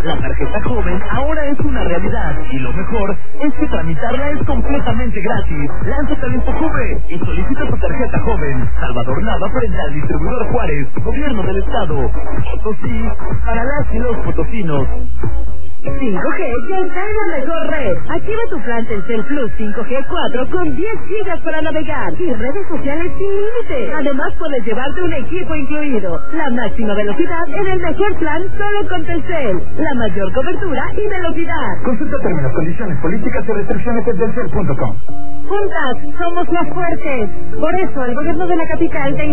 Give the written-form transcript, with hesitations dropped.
La tarjeta joven ahora es una realidad y lo mejor es que tramitarla es completamente gratis. Lánzate al InfoJuve y solicita tu tarjeta joven. Salvador Nava frente al distribuidor Juárez, Gobierno del Estado. Potosí, para las y los potosinos. 5G ya está en la mejor red. Activa tu plan Telcel Plus 5G 4 con 10 gigas para navegar y redes sociales sin límite. Además puedes llevarte un equipo incluido. La máxima velocidad en el mejor plan solo con Telcel. La mayor cobertura y velocidad. Consulta términos, condiciones, políticas y restricciones en telcel.com. Juntas somos más fuertes. Por eso el gobierno de la capital te